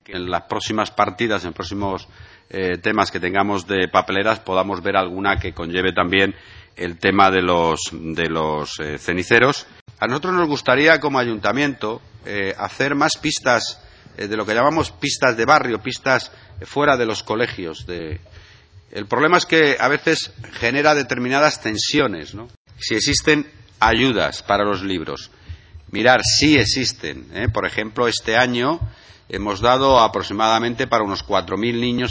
que en las próximas partidas, en próximos temas que tengamos de papeleras, podamos ver alguna que conlleve también el tema de los ceniceros. A nosotros nos gustaría, como ayuntamiento, hacer más pistas de lo que llamamos pistas de barrio, pistas fuera de los colegios. El problema es que a veces genera determinadas tensiones, ¿no? Si existen ayudas para los libros. Mirar, sí existen. Por ejemplo, este año hemos dado aproximadamente para unos 4.000 niños